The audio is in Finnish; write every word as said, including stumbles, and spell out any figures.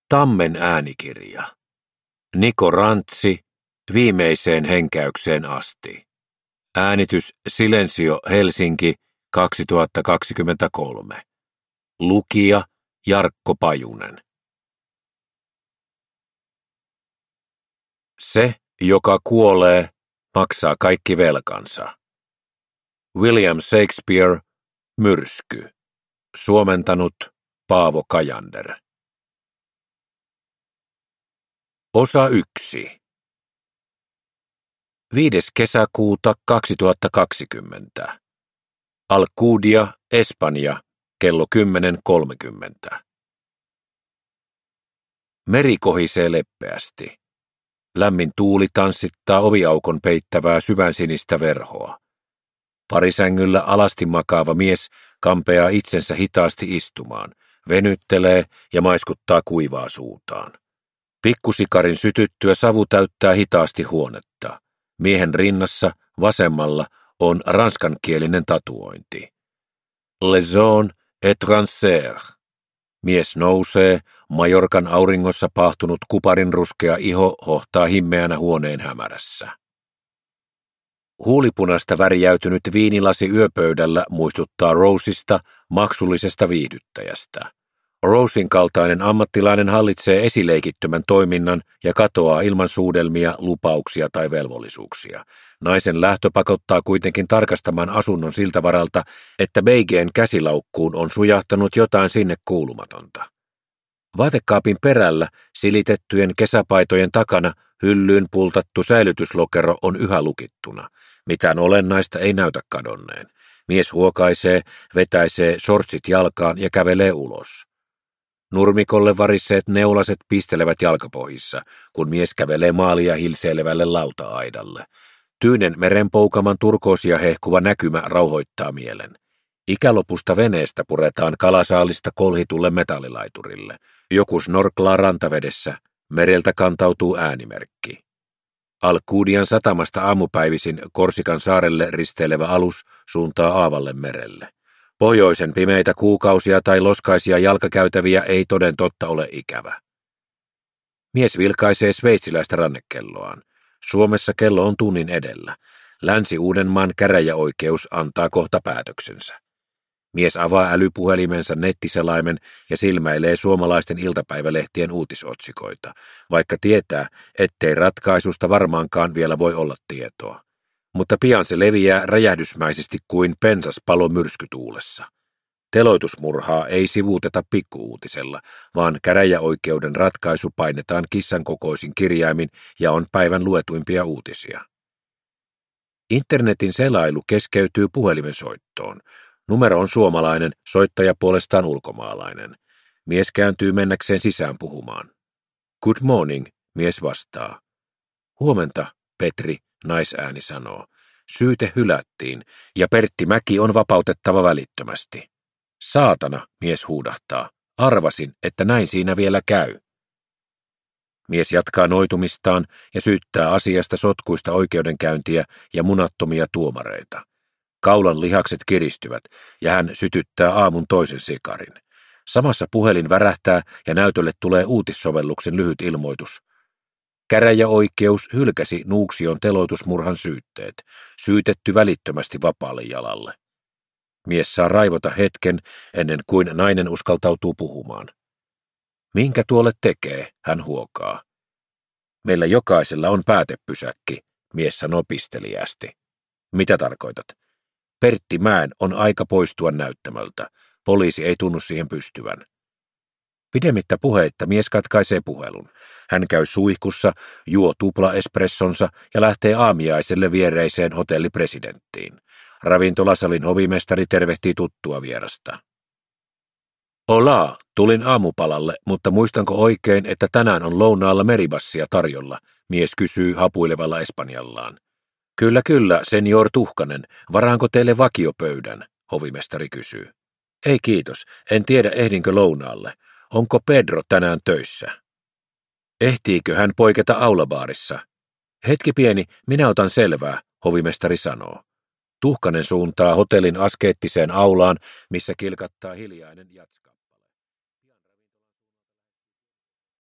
Tammen äänikirja. Niko Rantsi viimeiseen henkäykseen asti. Äänitys Silensio Helsinki kaksituhattakaksikymmentäkolme. Lukija Jarkko Pajunen. Se, joka kuolee, maksaa kaikki velkansa. William Shakespeare, Myrsky. Suomentanut Paavo Kajander. Osa yksi. viides kesäkuuta kaksituhattakaksikymmentä. Alcudia, Espanja, kello kymmenen kolmekymmentä. Meri kohisee leppeästi. Lämmin tuuli tanssittaa oviaukon peittävää syvänsinistä verhoa. Parisängyllä alasti makaava mies kampeaa itsensä hitaasti istumaan, venyttelee ja maiskuttaa kuivaa suutaan. Pikkusikarin sytyttyä savu täyttää hitaasti huonetta. Miehen rinnassa vasemmalla on ranskankielinen tatuointi. Les zones étrangères. Mies nousee, Majorkan auringossa pahtunut kuparinruskea iho hohtaa himmeänä huoneen hämärässä. Huulipunaista värijäytynyt viinilasi yöpöydällä muistuttaa Rosesta, maksullisesta viihdyttäjästä. Rosen kaltainen ammattilainen hallitsee esileikittömän toiminnan ja katoaa ilman suudelmia, lupauksia tai velvollisuuksia. Naisen lähtö pakottaa kuitenkin tarkastamaan asunnon siltä varalta, että Beigeen käsilaukkuun on sujahtanut jotain sinne kuulumatonta. Vaatekaapin perällä silitettyjen kesäpaitojen takana hyllyyn pultattu säilytyslokero on yhä lukittuna. Mitään olennaista ei näytä kadonneen. Mies huokaisee, vetäisee sortsit jalkaan ja kävelee ulos. Nurmikolle varisseet neulaset pistelevät jalkapohjissa, kun mies kävelee maalia hilseilevälle lauta-aidalle. Tyynen merenpoukaman turkoosia hehkuva näkymä rauhoittaa mielen. Ikälopusta veneestä puretaan kalasaalista kolhitulle metallilaiturille. Joku snorklaa rantavedessä, mereltä kantautuu äänimerkki. Alcudian satamasta aamupäivisin Korsikan saarelle risteilevä alus suuntaa aavalle merelle. Pohjoisen pimeitä kuukausia tai loskaisia jalkakäytäviä ei toden totta ole ikävä. Mies vilkaisee sveitsiläistä rannekelloaan. Suomessa kello on tunnin edellä. Länsi-Uudenmaan käräjäoikeus antaa kohta päätöksensä. Mies avaa älypuhelimensa nettiselaimen ja silmäilee suomalaisten iltapäivälehtien uutisotsikoita, vaikka tietää, ettei ratkaisusta varmaankaan vielä voi olla tietoa. Mutta pian se leviää räjähdysmäisesti kuin pensaspalo myrskytuulessa. Teloitusmurhaa ei sivuuteta pikkuuutisella, vaan käräjäoikeuden ratkaisu painetaan kissan kokoisin kirjaimin ja on päivän luetuimpia uutisia. Internetin selailu keskeytyy puhelimen soittoon. Numero on suomalainen, soittaja puolestaan ulkomaalainen. Mies kääntyy mennäkseen sisään puhumaan. Good morning, mies vastaa. Huomenta, Petri, naisääni sanoo. Syyte hylättiin, ja Pertti Mäki on vapautettava välittömästi. Saatana, mies huudahtaa. Arvasin, että näin siinä vielä käy. Mies jatkaa noitumistaan ja syyttää asiasta sotkuista oikeudenkäyntiä ja munattomia tuomareita. Kaulan lihakset kiristyvät, ja hän sytyttää aamun toisen sikarin. Samassa puhelin värähtää, ja näytölle tulee uutissovelluksen lyhyt ilmoitus. Käräjäoikeus hylkäsi Nuuksion teloitusmurhan syytteet. Syytetty välittömästi vapaalle jalalle. Mies saa raivota hetken, ennen kuin nainen uskaltautuu puhumaan. Minkä tuolle tekee, hän huokaa. Meillä jokaisella on päätepysäkki, mies sanoo pisteliästi. Mitä tarkoitat? Pertti Mäen on aika poistua näyttämöltä. Poliisi ei tunnu siihen pystyvän. Pidemmittä puheitta mies katkaisee puhelun. Hän käy suihkussa, juo tupla-espressonsa ja lähtee aamiaiselle viereiseen hotelli Presidenttiin. Ravintolasalin hovimestari tervehtii tuttua vierasta. Olaa, tulin aamupalalle, mutta muistanko oikein, että tänään on lounaalla meribassia tarjolla, mies kysyy hapuilevalla espanjallaan. Kyllä, kyllä, senior Tuhkanen, varaanko teille vakiopöydän, hovimestari kysyy. Ei kiitos, en tiedä ehdinkö lounaalle. Onko Pedro tänään töissä? Ehtiikö hän poiketa aulabaarissa? Hetki pieni, minä otan selvää, hovimestari sanoo. Tuhkanen suuntaa hotellin askeettiseen aulaan, missä kilkattaa hiljainen jatska.